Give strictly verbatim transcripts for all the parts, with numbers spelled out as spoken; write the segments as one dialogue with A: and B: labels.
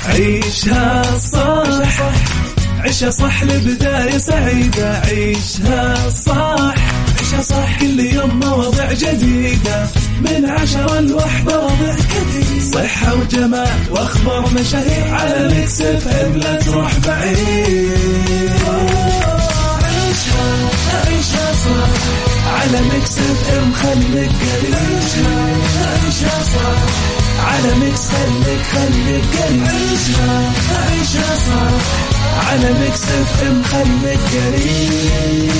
A: عيشها صح عيشها صح لبداية سعيدة. عيشها صح عيشها صح كل يوم مواضيع جديدة من عشرة لوحدة وضع كثير صحة وجمال واخبار مشاهير على ميكس اف ام لا تروح بعيد. عيشها عيشها صح على ميكس اف ام خليك قريب. عيشها صح على ميكس خليك خليك قريب. عيشها عيشها صح على ميكس اف ام خليك قريب.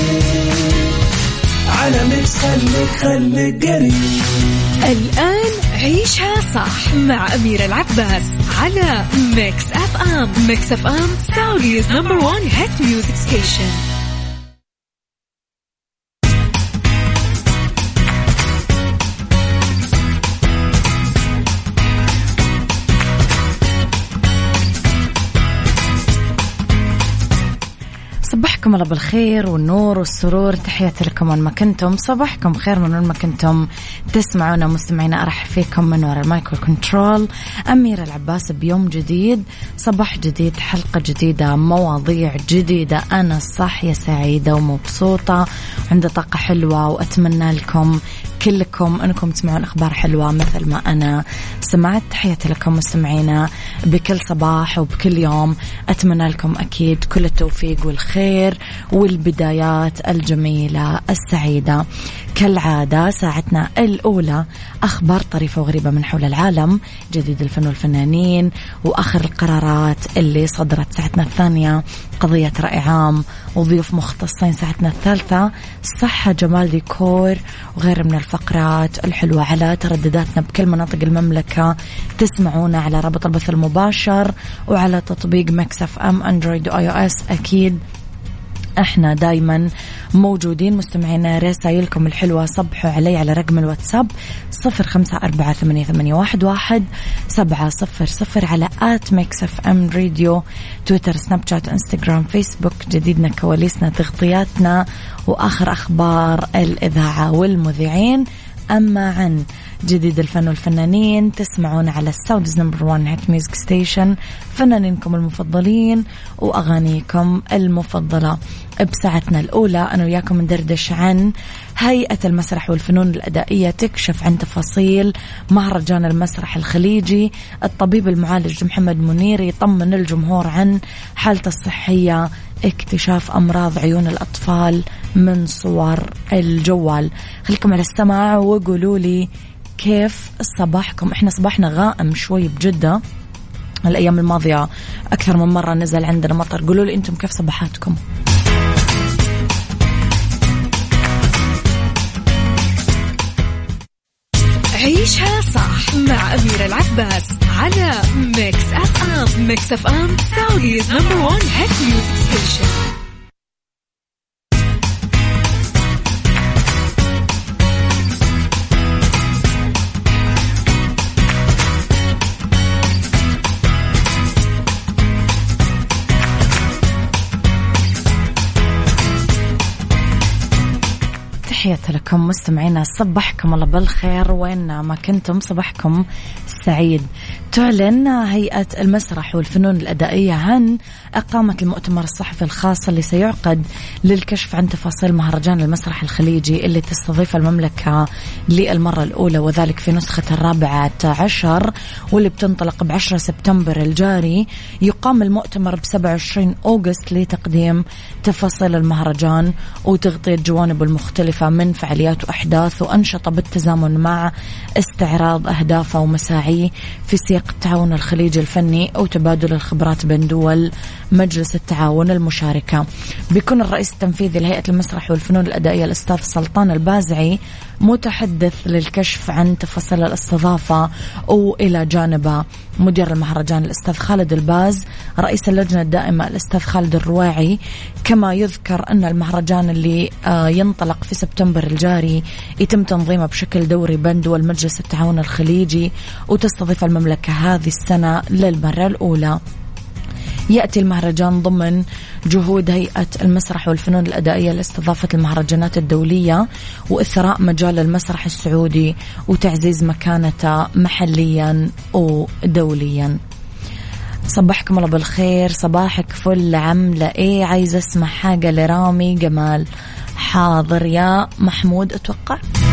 A: على ميكس خليك خليك قريب.
B: الآن عيشها صح مع أميرة العباس على ميكس اف ام. ميكس اف ام سعوديز نمبر وان هيت ميوزك ستيشن. صبحكم الله بالخير والنور والسرور. تحياتي لكم وين ما كنتم. صباحكم خير من وين ما كنتم تسمعونا مستمعينا. أرحب فيكم من وراء المايك والكنترول أميرة العباس بيوم جديد، صباح جديد، حلقة جديدة، مواضيع جديدة. أنا صاحية سعيدة ومبسوطة وعندي طاقة حلوة، وأتمنى لكم كلكم أنكم تسمعون أخبار حلوة مثل ما أنا سمعت. تحياتي لكم مستمعينا بكل صباح وبكل يوم. أتمنى لكم أكيد كل التوفيق والخير والبدايات الجميلة السعيدة. كالعادة ساعتنا الأولى أخبار طريفة وغريبة من حول العالم، جديد الفن والفنانين، وآخر القرارات اللي صدرت. ساعتنا الثانية قضية رأي عام وضيوف مختصين. ساعتنا الثالثة صحة جمال ديكور وغير من الفقرات الحلوة على تردداتنا بكل مناطق المملكة. تسمعونا على رابط البث المباشر وعلى تطبيق ميكس اف ام اندرويد واي او اس. أكيد احنا دايما موجودين مستمعينا. رسائلكم الحلوة صبحوا علي على رقم الواتساب صفر خمسة أربعة ثمانية ثمانية واحد واحد سبعة صفر صفر على آت ميكس اف ام راديو، تويتر، سناب شات، انستغرام، فيسبوك. جديدنا، كواليسنا، تغطياتنا، وآخر أخبار الإذاعة والمذيعين. أما عن جديد الفن والفنانين تسمعون على الساودز نمبر وان هيت ميوزك ستيشن، فنانينكم المفضلين وأغانيكم المفضلة. بساعتنا الأولى أنا وياكم ندردش عن هيئة المسرح والفنون الأدائية تكشف عن تفاصيل مهرجان المسرح الخليجي. الطبيب المعالج محمد منير يطمن الجمهور عن حالته الصحية. اكتشاف أمراض عيون الأطفال من صور الجوال. خليكم على السماع وقولوا لي كيف صباحكم. احنا صباحنا غائم شوي بجدة الأيام الماضية، أكثر من مرة نزل عندنا مطر. قولوا لي أنتم كيف صباحاتكم. عيشها صح مع أميرة العباس على ميكس اف ام. ميكس اف ام سعوديز نمبر وان هيت ميوزك ستيشن.
C: تحياتي لكم مستمعينا. صبحكم الله بالخير وين ما كنتم، صباحكم سعيد. تعلن هيئة المسرح والفنون الأدائية عن إقامة المؤتمر الصحفي الخاص اللي سيعقد للكشف عن تفاصيل مهرجان المسرح الخليجي اللي تستضيف المملكة للمرة الأولى، وذلك في نسخة الرابعة عشر واللي بتنطلق بعشرة سبتمبر الجاري. يقام المؤتمر بسبعة وعشرين أغسطس لتقديم تفاصيل المهرجان وتغطية جوانبه المختلفة من فعاليات وأحداث وأنشطة بالتزامن مع استعراض أهدافه ومساعيه في سياق التعاون الخليجي الفني وتبادل الخبرات بين دول مجلس التعاون المشاركة. بيكون الرئيس التنفيذي لهيئة المسرح والفنون الأدائية الأستاذ سلطان البازعي متحدث للكشف عن تفاصيل الاستضافة، وإلى جانبه مدير المهرجان الأستاذ خالد الباز، رئيس اللجنة الدائمة الأستاذ خالد الرواعي. كما يذكر أن المهرجان اللي ينطلق في سبتمبر الجاري يتم تنظيمه بشكل دوري بين دول مجلس التعاون الخليجي، وتستضيف المملكة هذه السنة للمرة الأولى. يأتي المهرجان ضمن جهود هيئة المسرح والفنون الأدائية لاستضافة المهرجانات الدولية وإثراء مجال المسرح السعودي وتعزيز مكانته محليا ودوليا.
B: صبحكم الله بالخير. صباحك فل عاملة ايه؟ عايزة اسمع حاجة لرامي جمال. حاضر يا محمود اتوقع.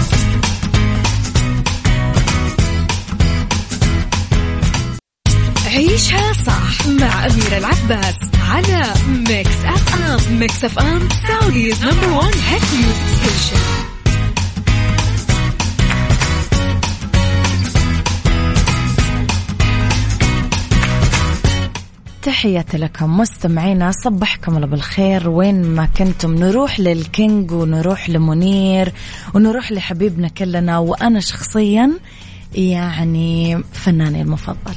D: عيشها صح مع أميرة العباس على ميكس أف أم. ميكس أف أم سعوديز نمبر وان هيت ميوزك ستيشن.
B: تحياتي لكم مستمعينا، صبحكم الله بالخير وين ما كنتم. نروح للكينج ونروح لمنير ونروح لحبيبنا كلنا، وأنا شخصيا يعني فناني المفضل.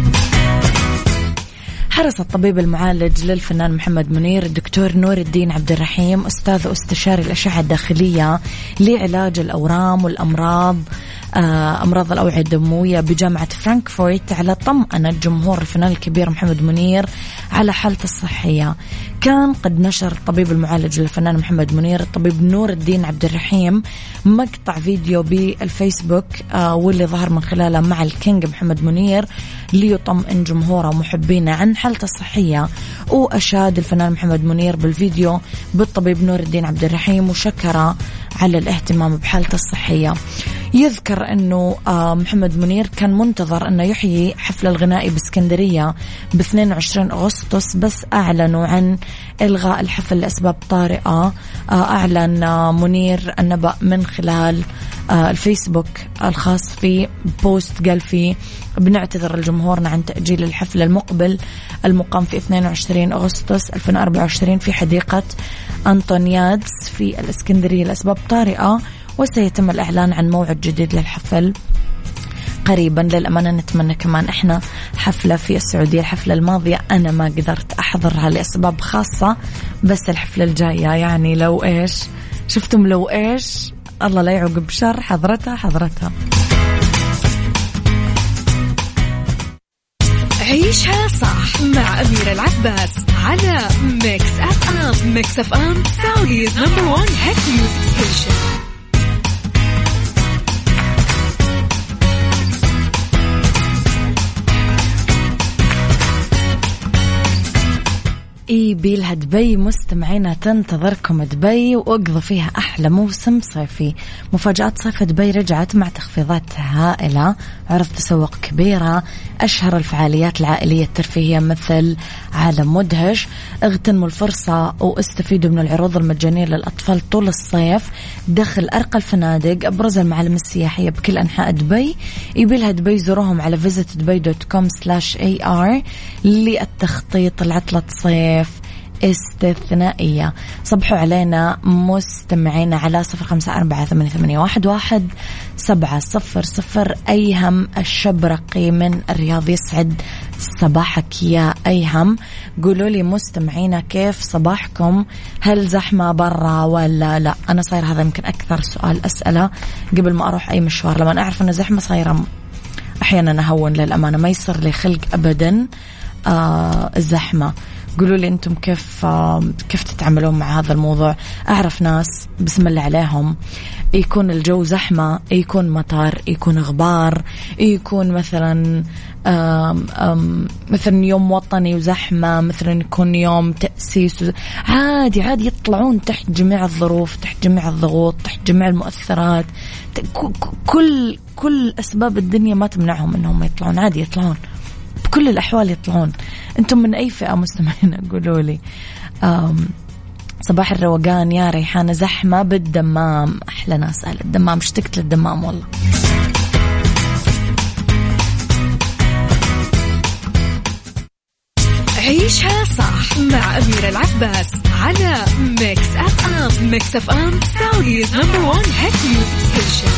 B: حرص الطبيب المعالج للفنان محمد منير الدكتور نور الدين عبد الرحيم أستاذ واستشاري الأشعة الداخلية لعلاج الأورام والأمراض أمراض الأوعية الدموية بجامعة فرانكفورت على طمأنة جمهور الفنان الكبير محمد منير على حالته الصحية. كان قد نشر الطبيب المعالج للفنان محمد منير الطبيب نور الدين عبد الرحيم مقطع فيديو بالفيسبوك واللي ظهر من خلاله مع الكينج محمد منير ليطمئن جمهوره ومحبينه عن حالته الصحية. وأشاد الفنان محمد منير بالفيديو بالطبيب نور الدين عبد الرحيم وشكر على الاهتمام بحالته الصحية. يذكر أنه محمد منير كان منتظر أنه يحيي حفل الغنائي باسكندرية ب اثنين وعشرين أغسطس، بس أعلنوا عن إلغاء الحفل لأسباب طارئة. أعلن منير النبأ من خلال الفيسبوك الخاص في بوست قال فيه: بنعتذر لجمهورنا عن تأجيل الحفل المقبل المقام في اثنين وعشرين أغسطس ألفين وأربعة وعشرين في حديقة أنطونيادس في الإسكندرية لأسباب طارئة، وسيتم الإعلان عن موعد جديد للحفل قريبا. للأمانة نتمنى كمان إحنا حفلة في السعودية. الحفلة الماضية أنا ما قدرت أحضرها لأسباب خاصة، بس الحفلة الجاية يعني لو إيش شفتم لو إيش الله لا يعقب شر حضرتها حضرتها.
D: عيشها صح مع أميرة العباس على ميكس أف أم. ميكس أف أم سعوديز نمبر وان هيت ميوزك ستيشن.
B: إي بيلها دبي مستمعينا تنتظركم دبي وأقضى فيها أحلى موسم صيفي. مفاجآت صيف دبي رجعت مع تخفيضات هائلة، عرض تسوق كبيرة، أشهر الفعاليات العائلية الترفيهية مثل عالم مدهش. اغتنموا الفرصة واستفيدوا من العروض المجانية للأطفال طول الصيف داخل أرقى الفنادق، أبرز المعالم السياحية بكل أنحاء دبي. يبيلها دبي زوروهم على فيزيت دبي دوت كوم سلاش اي ار للتخطيط لعطلة صيف استثنائية. صبحوا علينا مستمعين على صفر خمسة أربعة ثمانية ثمانية واحد واحد سبعة صفر صفر. أيهم الشبرقي من الرياض يسعد صباحك يا أيهم. قولوا لي مستمعينا كيف صباحكم؟ هل زحمة برا ولا لا؟ أنا صاير هذا يمكن أكثر سؤال أسأله قبل ما أروح أي مشوار. لما أعرف أن زحمة صايرة أحيانا أهون، للأمانة ما يصير لي خلق أبدا آه الزحمة. قولوا لي أنتم كيف آه كيف تتعاملون مع هذا الموضوع. أعرف ناس بسم الله عليهم يكون الجو زحمة، يكون مطر، يكون غبار، يكون مثلا آم آم مثلا يوم وطني وزحمة، مثلا يكون يوم تأسيس، عادي عادي يطلعون تحت جميع الظروف، تحت جميع الضغوط، تحت جميع المؤثرات. كل كل أسباب الدنيا ما تمنعهم أنهم يطلعون، عادي يطلعون بكل الأحوال يطلعون. أنتم من أي فئة مستمعين؟ قولوا لي. صباح الروقان يا ريحانة، زحمة بالدمام، أحلى ناس أهل الدمام، اشتقت للدمام والله.
D: عيشها صح مع أميرة العباس على ميكس أف أم. ميكس أف أم سعوديز نمبر وان هيت ميوزك ستيشن.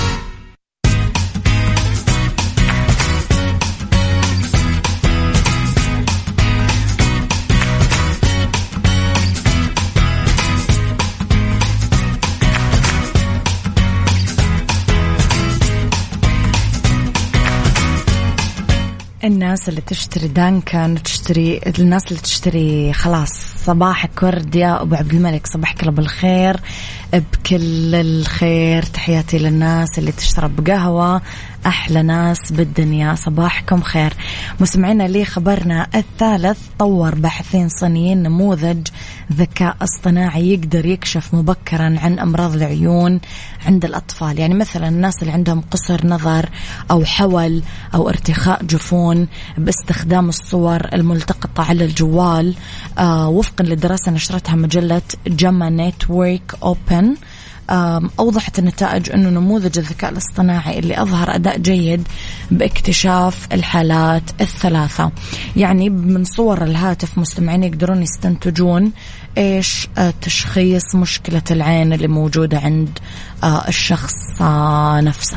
B: الناس اللي تشتري دانكن وتشتري، الناس اللي تشتري خلاص صباحك ورد يا أبو عبد الملك، صباحك الله بالخير. بكل الخير. تحياتي للناس اللي تشرب قهوة، أحلى ناس بالدنيا، صباحكم خير. مستمعينا لي خبرنا الثالث، طور باحثين صينيين نموذج ذكاء اصطناعي يقدر يكشف مبكرا عن أمراض العيون عند الأطفال. يعني مثلا الناس اللي عندهم قصر نظر أو حول أو ارتخاء جفون باستخدام الصور الملتقطة على الجوال. آه وفقا لدراسة نشرتها مجلة جاما نتورك أوبن، أوضحت النتائج أنه نموذج الذكاء الاصطناعي اللي أظهر أداء جيد باكتشاف الحالات الثلاثة. يعني من صور الهاتف مستمعين يقدرون يستنتجون إيش تشخيص مشكلة العين اللي موجودة عند الشخص نفسه.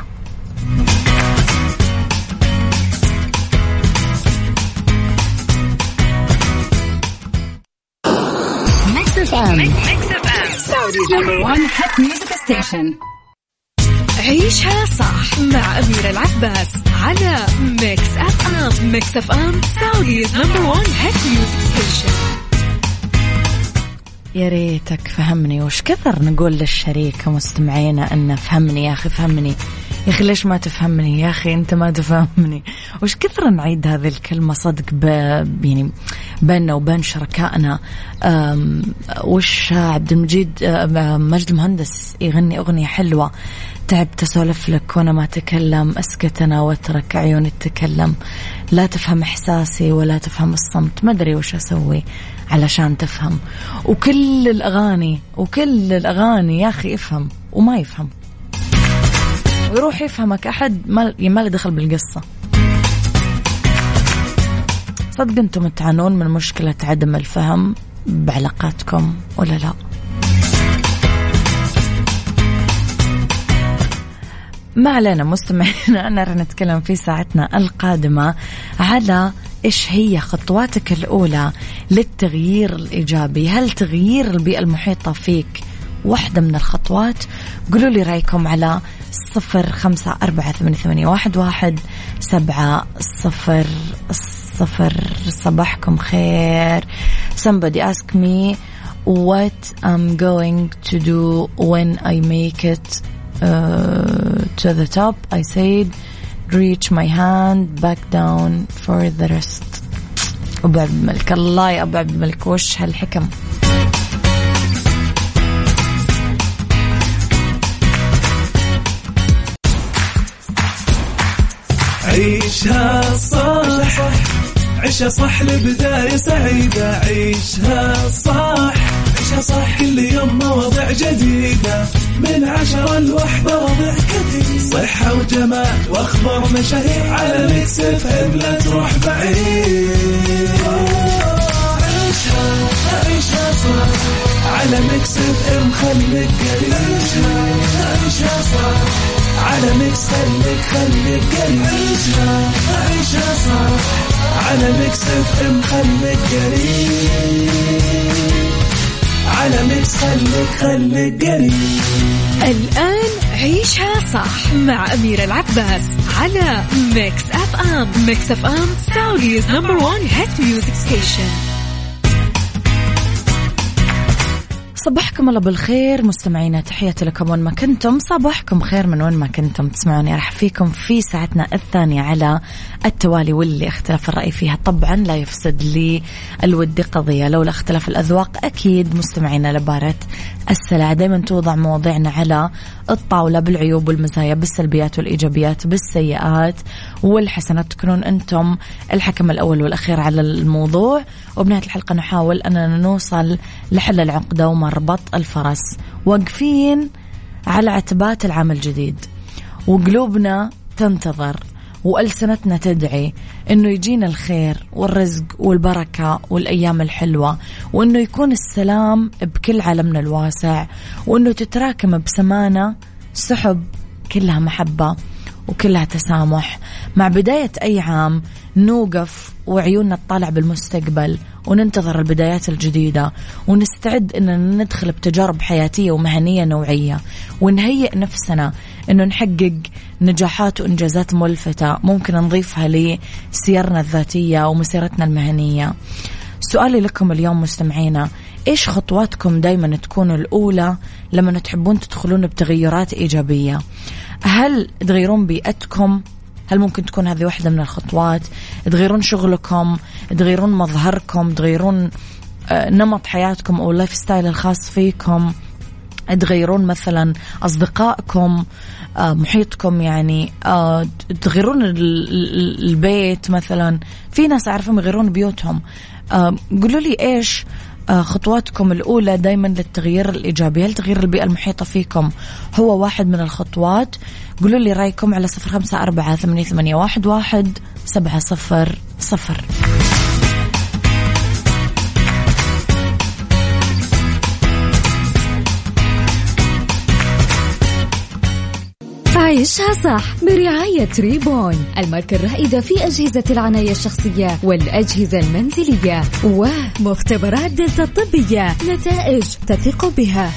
D: عيشها صح مع أميرة العباس على ميكس أف أم. ميكس أف أم سعوديز نمبر وان هيت ميوزك ستيشن.
B: يا ريتك فهمني. وش كثر نقول للشريك مستمعينا أن فهمني يا أخي فهمني يا أخي، ليش ما تفهمني يا أخي أنت ما تفهمني. وش كثر نعيد هذه الكلمة صدق ب... يعني بيننا وبين شركائنا. وش عبد المجيد مجد المهندس يغني أغنية حلوة، تعبت أسولف لك وأنا ما أتكلم، أسكت أنا واترك عيوني تتكلم، لا تفهم إحساسي ولا تفهم الصمت، ما أدري وش أسوي علشان تفهم. وكل الأغاني وكل الأغاني يا أخي افهم وما يفهم، ويروح يفهمك أحد ما ما له دخل بالقصة. صدق أنتم تعانون من مشكلة عدم الفهم بعلاقاتكم ولا لا؟ ما علينا مستمعينا، أنا رح نتكلم في ساعتنا القادمة على إيش هي خطواتك الأولى للتغيير الإيجابي. هل تغيير البيئة المحيطة فيك واحدة من الخطوات؟ قولوا لي رأيكم على صفر خمسة أربعة ثمانية ثمانية واحد واحد سبعة صفر صفر. صباحكم خير. Somebody ask me what I'm going to do when I make it uh, to the top. I said reach my hand back down for the rest. أبو عبد الملك، الله يا أبو عبد الملك وش هالحكم.
A: عيشها صح، عيشها صح لبداية سعيدة. عيشها صح، عيشها صح كل يوم مواضيع جديدة، من عشرة لوحدة ربع كثير، صحة وجمال واخبار مشاهير، على ميكس اف ام لا تروح بعيد. عيشها عيشها صح على ميكس اف ام خليك قريب. عيشها صح على ميكس خليك خليك قريب. عيشها عيشها صح على ميكس اف ام خليك قريب. على ميكس خليك خليك قريب.
D: الآن عيشها صح مع أميرة العباس على ميكس أف أم. ميكس أف أم سعوديز نمبر وان هيت ميوزك ستيشن.
B: صباحكم الله بالخير مستمعينا، تحياتي لكم وين ما كنتم، صباحكم خير من وين ما كنتم تسمعوني. راح فيكم في ساعتنا الثانية على التوالي، واللي اختلاف الرأي فيها طبعا لا يفسد لي الود قضية، لولا اختلاف الأذواق أكيد مستمعينا لبارة السلع. دايما توضع مواضيعنا على الطاولة بالعيوب والمزايا، بالسلبيات والإيجابيات، بالسيئات والحسنات، تكونون أنتم الحكم الأول والأخير على الموضوع. وبنهاية الحلقة نحاول أننا نوصل لحل العقدة ومربط الفرس، واقفين على عتبات العام الجديد، وقلوبنا تنتظر وألسنتنا تدعي إنه يجينا الخير والرزق والبركة والأيام الحلوة، وإنه يكون السلام بكل عالمنا الواسع، وإنه تتراكم بسمانة سحب كلها محبة وكلها تسامح. مع بداية أي عام نوقف وعيوننا تطالع بالمستقبل، وننتظر البدايات الجديدة، ونستعد إننا ندخل بتجارب حياتية ومهنية نوعية، ونهيئ نفسنا إنه نحقق نجاحات وإنجازات ملفتة ممكن نضيفها لسيرنا الذاتية ومسيرتنا المهنية. سؤالي لكم اليوم مستمعينا،
C: إيش خطواتكم دايما تكون الأولى لما تحبون تدخلون بتغيرات إيجابية؟ هل تغيرون بيئتكم؟ هل ممكن تكون هذه واحدة من الخطوات؟ تغيرون شغلكم، تغيرون مظهركم، تغيرون نمط حياتكم أو اللايف ستايل الخاص فيكم، تغيرون مثلا أصدقائكم، محيطكم، يعني تغيرون البيت مثلا. في ناس أعرفهم يغيرون بيوتهم. قولوا لي إيش خطواتكم الأولى دايما للتغيير الإيجابي؟ هل تغيير البيئة المحيطة فيكم هو واحد من الخطوات؟ قولوا لي رأيكم على صفر خمسة أربعة ثمانية ثمانية واحد واحد سبعة صفر صفر.
D: عيشها صح برعاية ريبون، الماركة الرائدة في أجهزة العناية الشخصية والأجهزة المنزلية، ومختبرات دلتا الطبية، نتائج تثق بها.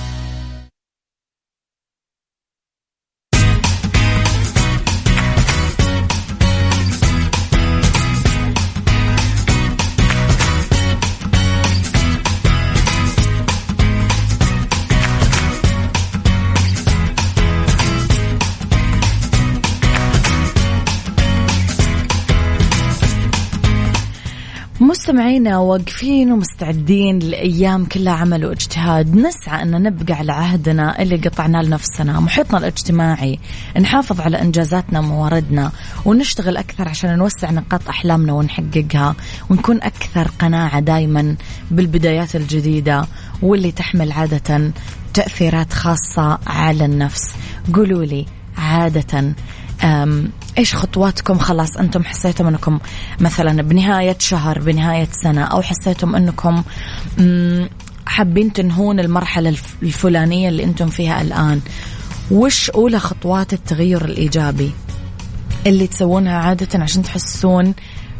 C: مستمعينا واقفين ومستعدين لأيام كلها عمل واجتهاد، نسعى أن نبقى على عهدنا اللي قطعنا لنفسنا، محيطنا الاجتماعي، نحافظ على إنجازاتنا ومواردنا، ونشتغل أكثر عشان نوسع نقاط أحلامنا ونحققها، ونكون أكثر قناعة دايما بالبدايات الجديدة واللي تحمل عادة تأثيرات خاصة على النفس. قولوا لي عادة إيش خطواتكم؟ خلاص أنتم حسيتم أنكم مثلا بنهاية شهر، بنهاية سنة، أو حسيتم أنكم حابين تنهون المرحلة الفلانية اللي أنتم فيها الآن. وش أولى خطوات التغير الإيجابي اللي تسوونها عادة عشان تحسون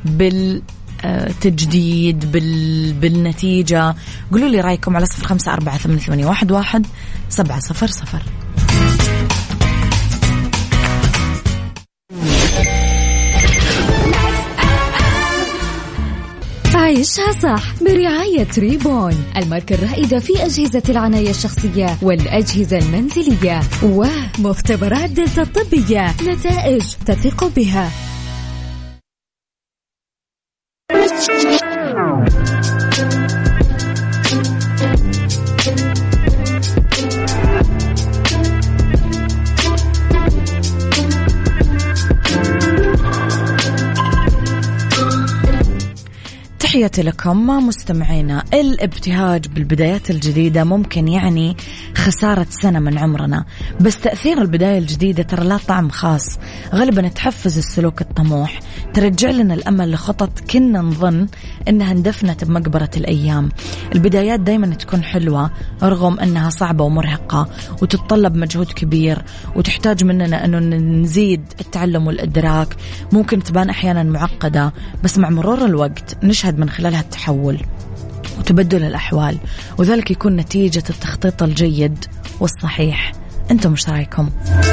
C: بالتجديد بال... بالنتيجة؟ قولوا لي رأيكم على صفر خمسة أربعة ثمانية ثمانية واحد واحد سبعة صفر صفر.
D: عيشها صح برعاية ريبون، الماركة الرائدة في أجهزة العناية الشخصية والأجهزة المنزلية، ومختبرات دلتا الطبية، نتائج تثق بها.
C: تحياتي لكم مستمعينا. الابتهاج بالبدايات الجديدة ممكن يعني خسارة سنة من عمرنا، بس تأثير البداية الجديدة ترى لا طعم خاص، غالبا تحفز السلوك الطموح، ترجع لنا الأمل لخطط كنا نظن إنها اندفنت بمقبرة الأيام. البدايات دايما تكون حلوة رغم أنها صعبة ومرهقة وتتطلب مجهود كبير، وتحتاج مننا أنه نزيد التعلم والإدراك. ممكن تبان أحيانا معقدة، بس مع مرور الوقت نشهد من خلالها التحول وتبدل الأحوال، وذلك يكون نتيجة التخطيط الجيد والصحيح. أنتم مش رأيكم؟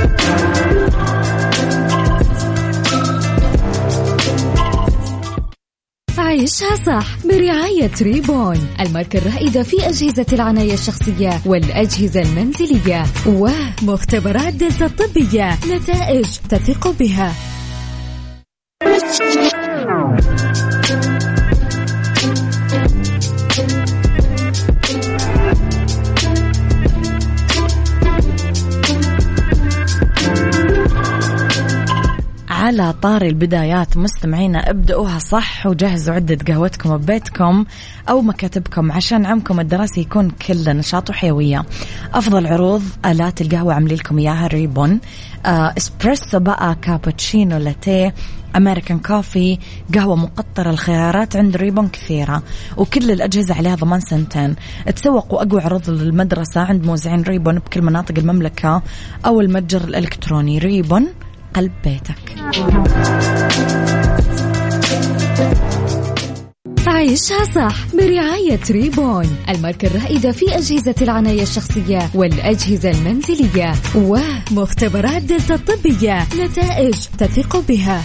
D: عيشها صح برعاية ريبون، الماركة الرائدة في أجهزة العناية الشخصية والأجهزة المنزلية، ومختبرات دلتا الطبية، نتائج تثق بها.
C: على طار البدايات مستمعينا، ابدأوها صح وجهزوا عدة قهوتكم ببيتكم أو مكاتبكم عشان عمكم الدراسي يكون كله نشاط وحيوية. أفضل عروض آلات القهوة عملي لكم إياها ريبون. آه إسبريسو بقى، كابتشينو، لاتيه، أمريكان كوفي، قهوة مقطرة، الخيارات عند ريبون كثيرة وكل الأجهزة عليها ضمان سنتين. تسوقوا أقوى عروض للمدرسة عند موزعين ريبون بكل مناطق المملكة أو المتجر الإلكتروني. ريبون قلب بيتك.
D: عيشها صح برعاية ريبون، الماركة الرائدة في أجهزة العناية الشخصية والأجهزة المنزلية، ومختبرات دلتا الطبية، نتائج تثق بها.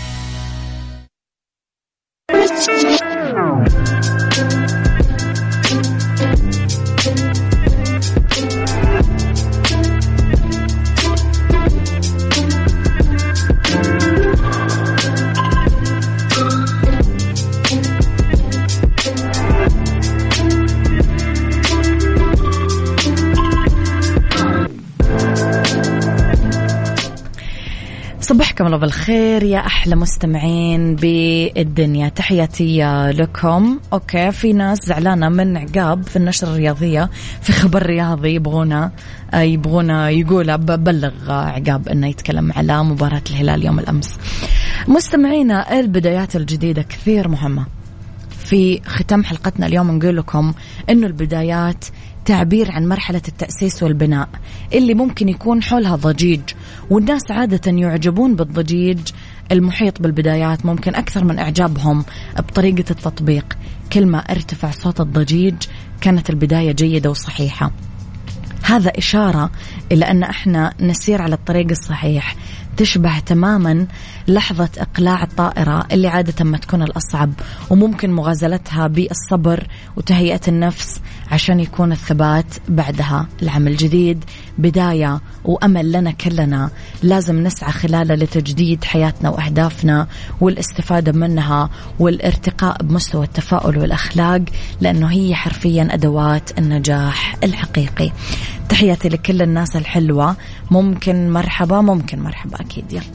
B: صباحكم الله بالخير يا أحلى مستمعين بالدنيا، تحياتي لكم. أوكي، في ناس زعلانة من عقاب في النشرة الرياضية في خبر رياضي يبغونا يبغونا يقول ببلغ عقاب أنه يتكلم على مباراة الهلال يوم الأمس. مستمعينا، البدايات الجديدة كثير مهمة. في ختام حلقتنا اليوم نقول لكم أنه البدايات تعبير عن مرحلة التأسيس والبناء اللي ممكن يكون حولها ضجيج، والناس عادة يعجبون بالضجيج المحيط بالبدايات ممكن أكثر من إعجابهم بطريقة التطبيق. كل ما ارتفع صوت الضجيج كانت البداية جيدة وصحيحة. هذا إشارة إلى أن احنا نسير على الطريق الصحيح، تشبه تماما لحظة إقلاع الطائرة اللي عادة ما تكون الأصعب، وممكن مغازلتها بالصبر وتهيئة النفس عشان يكون الثبات بعدها. العام الجديد بداية وأمل لنا كلنا، لازم نسعى خلاله لتجديد حياتنا وأهدافنا والاستفادة منها والارتقاء بمستوى التفاؤل والأخلاق، لأنه هي حرفيا أدوات النجاح الحقيقي. تحياتي لكل الناس الحلوة، ممكن مرحبا ممكن مرحبا أكيد. يلا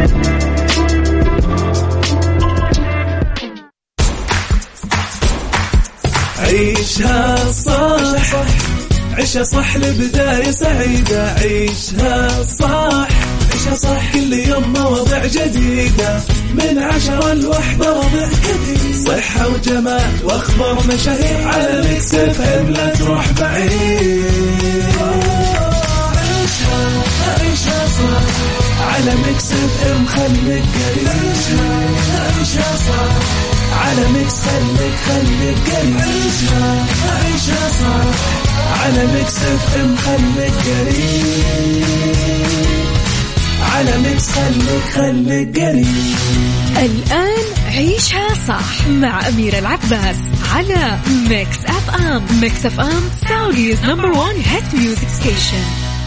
A: عيشها صح، عيشها صح لبداية سعيدة. عيشها صح، عيشها صح كل يوم مواضيع جديدة، من عشرة لوحدة ربع كثير، صحة وجمال واخبار مشاهير، على ميكس اف ام لا تروح بعيد. عيشها عيشها صح، على ميكس اف ام خليك قريب. عيشها صح، على ميكس خليك خليك قريب. عيشها عيشها صح، على ميكس اف ام خليك قريب. على ميكس خليك خليك قريب.
D: الآن عيشها صح مع أميرة العباس على ميكس اف ام. ميكس اف ام سعوديز نمبر وان هيت ميوزك ستيشن.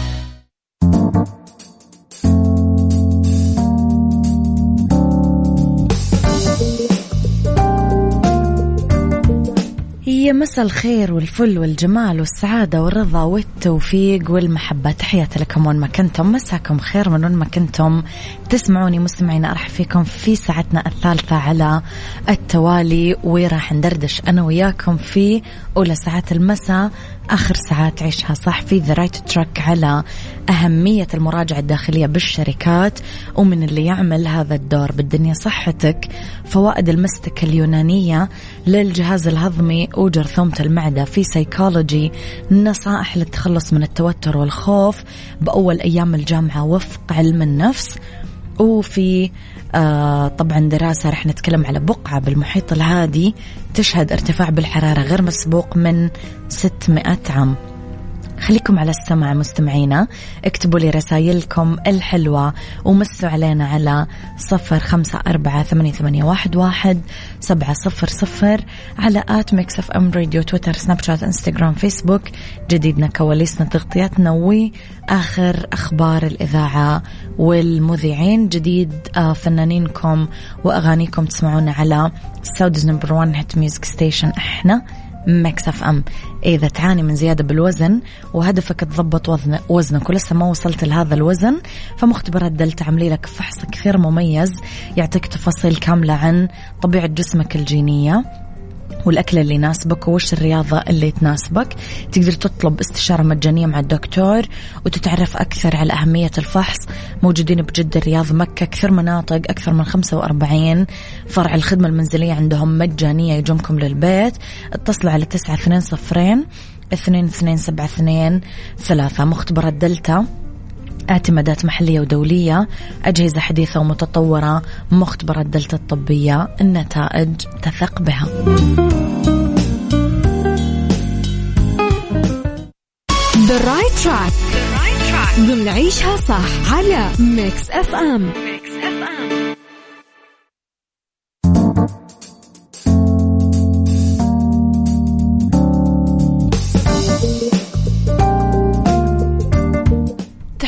B: يا مساء الخير والفل والجمال والسعادة والرضا والتوفيق والمحبة، تحياتي لكم وين ما كنتم. مساكم خير من وين ما كنتم تسمعوني. مستمعين أرحب فيكم في ساعتنا الثالثة على التوالي، وراح ندردش أنا وياكم في أولى ساعات المساء، آخر ساعات عيشها صح في ذا رايت تراك، على أهمية المراجعة الداخلية بالشركات ومن اللي يعمل هذا الدور بالدنيا صحتك، فوائد المستكة اليونانية للجهاز الهضمي وجرثومة المعدة في سيكولوجي، نصائح للتخلص من التوتر والخوف بأول أيام الجامعة وفق علم النفس، وفي آه طبعا دراسة رح نتكلم على بقعة بالمحيط الهادي تشهد ارتفاع بالحرارة غير مسبوق من ستمائة عام. خليكم على السمع مستمعينا، اكتبوا لي رسائلكم الحلوة ومسوا علينا على صفر خمسة أربعة ثمانية ثمانية واحد واحد سبعة صفر صفر على آت ميكس اف ام راديو، تويتر، سناب شات، انستغرام، فيسبوك. جديدنا، كواليسنا، تغطياتنا وآخر أخبار الإذاعة والمذيعين، جديد آه فنانينكم وأغانيكم تسمعونا على سعوديز نمبر وان هيت ميوزك ستيشن، احنا ميكس اف ام. إذا تعاني من زيادة بالوزن وهدفك تضبط وزن وزنك ولسه ما وصلت لهذا الوزن، فمختبرات دلتا عملي لك فحص كثير مميز يعطيك تفاصيل كاملة عن طبيعة جسمك الجينية والأكل اللي يناسبك ووش الرياضة اللي تناسبك. تقدر تطلب استشارة مجانية مع الدكتور وتتعرف أكثر على أهمية الفحص. موجودين بجدة، الرياض، مكة، كثير مناطق، أكثر من خمسة وأربعين فرع. الخدمة المنزلية عندهم مجانية، يجونكم للبيت. اتصلوا على تسعة اثنين صفرين اثنين اثنين سبعة اثنين ثلاثة. مختبرات دلتا اعتمادات محلية ودولية، أجهزة حديثة ومتطورة. مختبرات دلتا الطبية، النتائج تثق بها.
D: The right track ضمن عيشها صح على ميكس اف ام.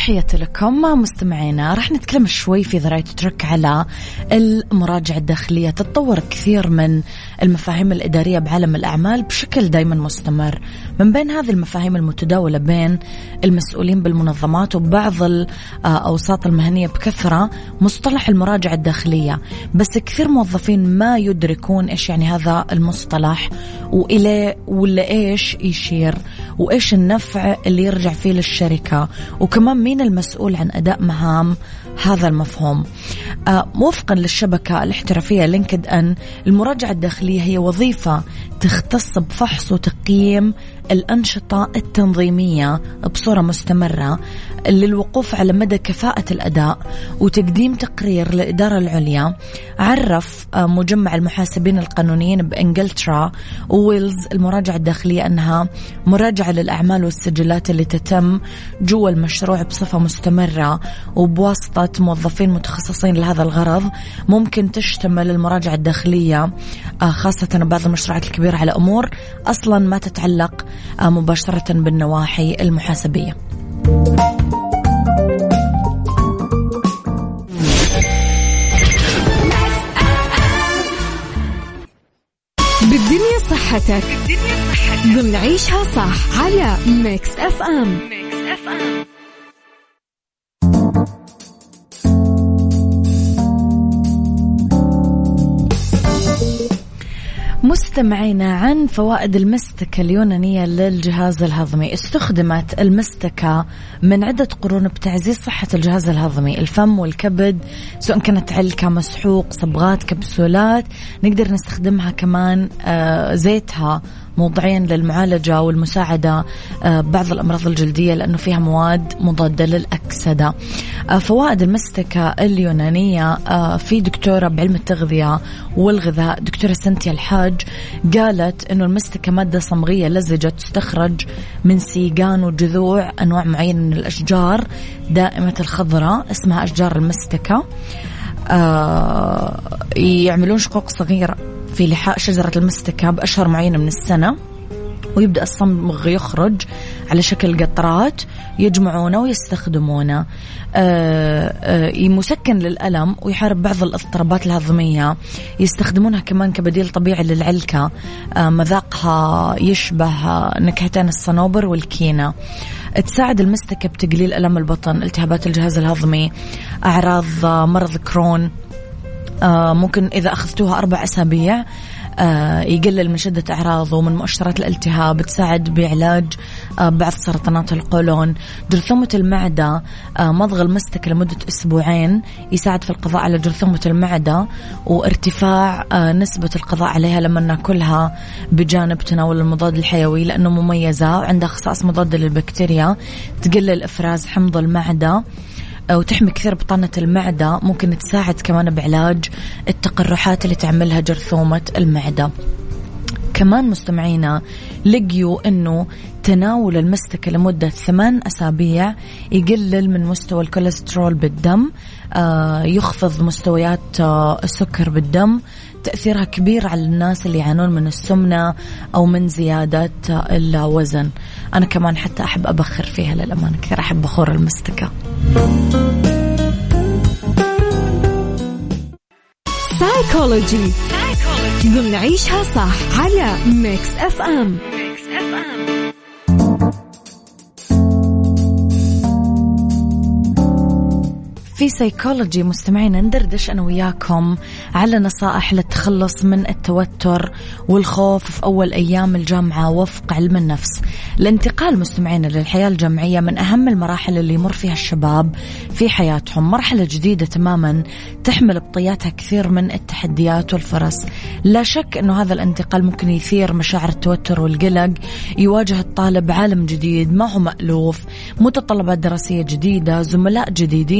B: تحياتي لكم مستمعينا. رح نتكلم شوي في ذراية ترك على المراجعة الداخلية. تتطور كثير من المفاهيم الإدارية بعالم الأعمال بشكل دايما مستمر. من بين هذه المفاهيم المتداولة بين المسؤولين بالمنظمات وبعض الأوساط المهنية بكثرة مصطلح المراجعة الداخلية، بس كثير موظفين ما يدركون إيش يعني هذا المصطلح وإليه ولا إيش يشير وإيش النفع اللي يرجع فيه للشركة، وكمان مين المسؤول عن أداء مهام هذا المفهوم. آه وفقا للشبكة الاحترافية لينكد إن، المراجعة الداخلية هي وظيفة تختص بفحص وتقييم الأنشطة التنظيمية بصورة مستمرة للوقوف على مدى كفاءة الأداء وتقديم تقرير للإدارة العليا. عرف مجمع المحاسبين القانونيين بإنجلترا وويلز المراجعة الداخلية أنها مراجعة للأعمال والسجلات اللي تتم جوا المشروع بصفة مستمرة وبواسطة موظفين متخصصين لهذا الغرض. ممكن تشتمل المراجعة الداخلية خاصة بعض المشروعات الكبيرة على أمور أصلا ما تتعلق مباشرة بالنواحي المحاسبية.
D: بالدنيا صحتك ضمن عيشها صح على ميكس اف ام.
B: مستمعينا، عن فوائد المستكة اليونانية للجهاز الهضمي. استخدمت المستكة من عدة قرون بتعزيز صحة الجهاز الهضمي، الفم والكبد، سواء كانت علكة، مسحوق، صبغات، كبسولات. نقدر نستخدمها كمان آه زيتها موضعيا للمعالجة والمساعدة آه بعض الأمراض الجلدية لأنه فيها مواد مضادة للأكسدة. آه فوائد المستكة اليونانية، آه في دكتورة بعلم التغذية والغذاء دكتورة سنتيا الحاج قالت إنه المستكة مادة صمغية لزجة تستخرج من سيقان وجذوع أنواع معينة من الأشجار دائمة الخضراء اسمها أشجار المستكة. آه يعملون شقوق صغيرة في لحاء شجرة المستكة بأشهر معينة من السنة، ويبدأ الصمغ يخرج على شكل قطرات يجمعونه ويستخدمونه. مسكن للألم ويحارب بعض الاضطرابات الهضمية. يستخدمونها كمان كبديل طبيعي للعلكة، مذاقها يشبه نكهتين الصنوبر والكينة. تساعد المستكة بتقليل ألم البطن، التهابات الجهاز الهضمي، أعراض مرض كرون. ممكن إذا أخذتوها أربع أسابيع يقلل من شدة أعراضه ومن مؤشرات الالتهاب. تساعد بعلاج بعض سرطانات القولون. جرثومة المعدة، مضغ المستكة لمدة أسبوعين يساعد في القضاء على جرثومة المعدة وارتفاع نسبة القضاء عليها لما ناكلها بجانب تناول المضاد الحيوي، لأنه مميزة وعندها خصائص مضادة للبكتيريا، تقلل إفراز حمض المعدة وتحمي كثير بطانة المعدة. ممكن تساعد كمان بعلاج التقرحات اللي تعملها جرثومة المعدة. كمان مستمعينا لقيوا أنه تناول المستكة لمدة ثمان أسابيع يقلل من مستوى الكوليسترول بالدم، آه يخفض مستويات آه السكر بالدم. تأثيرها كبير على الناس اللي يعانون من السمنة أو من زيادة آه الوزن. أنا كمان حتى أحب أبخر فيها للأمانة، كثير أحب بخور المستكة.
D: سايكولوجي ضمن عيشها صح على ميكس اف ام.
B: في سايكولوجي مستمعين ندردش أنا وياكم على نصائح للتخلص من التوتر والخوف في أول أيام الجامعة وفق علم النفس. الانتقال مستمعين للحياة الجامعية من أهم المراحل اللي يمر فيها الشباب في حياتهم، مرحلة جديدة تماما تحمل بطياتها كثير من التحديات والفرص. لا شك أنه هذا الانتقال ممكن يثير مشاعر التوتر والقلق. يواجه الطالب عالم جديد ما هو مألوف، متطلبات دراسية جديدة، زملاء جديدين، ضغوط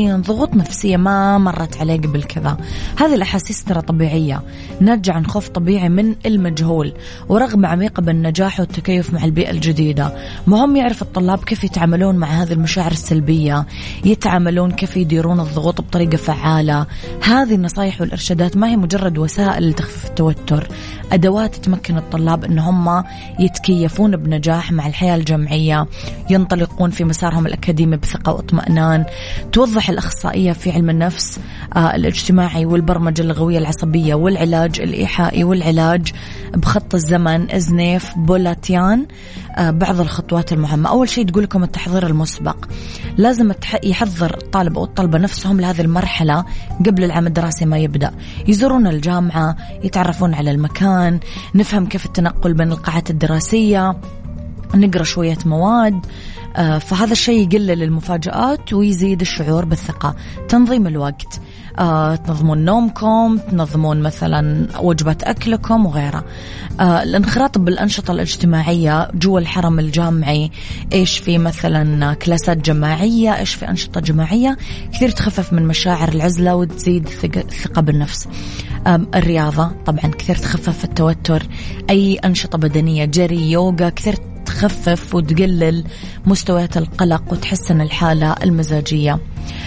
C: ضغوط نفسية ما مرت عليه قبل كذا. هذه الأحاسيس ترى طبيعية، ناتجة عن خوف طبيعي من المجهول ورغبة عميقة بالنجاح والتكيف مع البيئة الجديدة. مهم يعرف الطلاب كيف يتعاملون مع هذه المشاعر السلبية، يتعاملون كيف يديرون الضغوط بطريقة فعالة. هذه النصائح والإرشادات ما هي مجرد وسائل لتخفيف التوتر، أدوات تمكن الطلاب أن هم يتكيفون بنجاح مع الحياة الجمعية، ينطلقون في مسارهم الأكاديمي بثقة واطمئنان. توضح الأخصائية في علم النفس آه الاجتماعي والبرمجة اللغوية العصبية والعلاج الإيحائي والعلاج بخط الزمن إزنيف بولاتيان آه بعض الخطوات المهمة. أول شيء تقول لكم التحضير المسبق، لازم يحضر الطالب أو الطلبة نفسهم لهذه المرحلة قبل العام الدراسي ما يبدأ. يزورون الجامعة، يتعرفون على المكان، نفهم كيف التنقل بين القاعات الدراسية، نقرأ شوية مواد. آه فهذا الشيء يقلل المفاجآت ويزيد الشعور بالثقة. تنظيم الوقت، آه تنظمون نومكم، تنظمون مثلا وجبات أكلكم وغيرها. آه الانخراط بالأنشطة الاجتماعية جوا الحرم الجامعي، إيش في مثلا كلاسات جماعية، إيش في أنشطة جماعية، كثير تخفف من مشاعر العزلة وتزيد الثقة بالنفس. آه الرياضة طبعا كثير تخفف التوتر، أي أنشطة بدنية، جري، يوغا، كثير تخفف وتقلل مستويات القلق وتحسن الحالة المزاجية.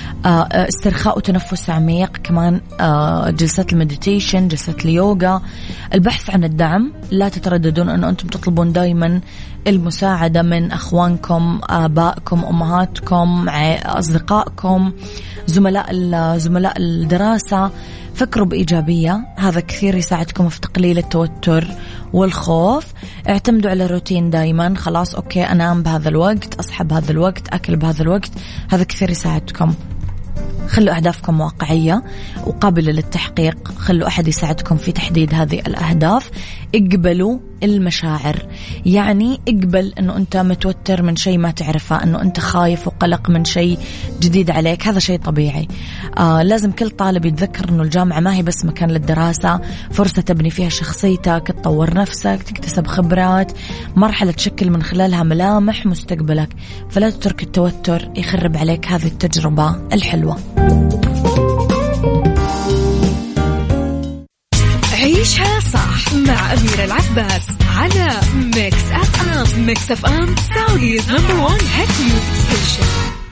C: استرخاء وتنفس عميق، كمان جلسات المديتيشن، جلسات اليوغا. البحث عن الدعم، لا تترددون أن أنتم تطلبون دائما المساعدة من أخوانكم، آبائكم، أمهاتكم، أصدقائكم، زملاء زملاء الدراسة. فكروا بإيجابية، هذا كثير يساعدكم في تقليل التوتر والخوف. اعتمدوا على الروتين دايما، خلاص أوكي أنام بهذا الوقت، أصحى بهذا الوقت، أكل بهذا الوقت، هذا كثير يساعدكم. خلوا أهدافكم واقعية وقابلة للتحقيق، خلوا أحد يساعدكم في تحديد هذه الأهداف. اقبلوا المشاعر، يعني اقبل أنه أنت متوتر من شيء ما تعرفه، أنه أنت خايف وقلق من شيء جديد عليك، هذا شيء طبيعي. آه لازم كل طالب يتذكر أنه الجامعة ما هي بس مكان للدراسة، فرصة تبني فيها شخصيتك، تطور نفسك، تكتسب خبرات، مرحلة تشكل من خلالها ملامح مستقبلك. فلا تترك التوتر يخرب عليك هذه التجربة الحلوة.
D: عيشها صح مع أميرة العباس على ميكس أف أم. ميكس أف أم سعوديز نمبر وان هيت ميوزك ستيشن.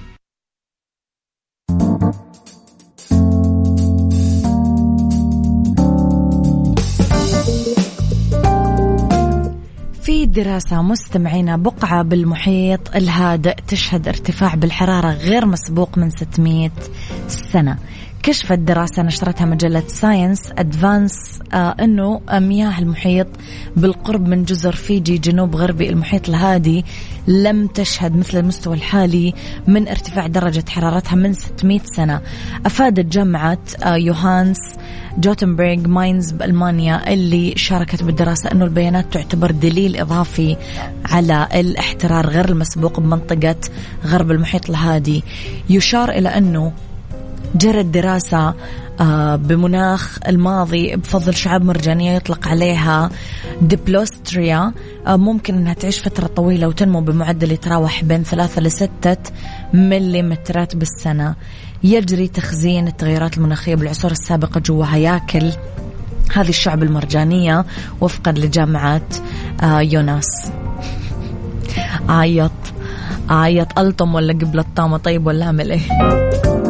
C: في دراسة مستمعينا، بقعة بالمحيط الهادئ تشهد ارتفاع بالحرارة غير مسبوق من ستمائة سنة. كشفت دراسة نشرتها مجلة ساينس أدفانس آه أنه مياه المحيط بالقرب من جزر فيجي جنوب غربي المحيط الهادي لم تشهد مثل المستوى الحالي من ارتفاع درجة حرارتها من ستمائة سنة. أفادت جامعة آه يوهانس جوتنبرغ ماينز بألمانيا اللي شاركت بالدراسة أنه البيانات تعتبر دليل إضافي على الاحترار غير المسبوق بمنطقة غرب المحيط الهادي. يشار إلى أنه جرت دراسة بمناخ الماضي بفضل شعاب مرجانية يطلق عليها ديبلوستريا، ممكن أنها تعيش فترة طويلة وتنمو بمعدل يتراوح بين ثلاثة لستة مليمترات بالسنة. يجري تخزين التغيرات المناخية بالعصور السابقة جوا هياكل هذه الشعب المرجانية وفقا لجامعة يوناس. عيط عيط ألطم ولا قبل الطامة طيب ولا عمل إيه؟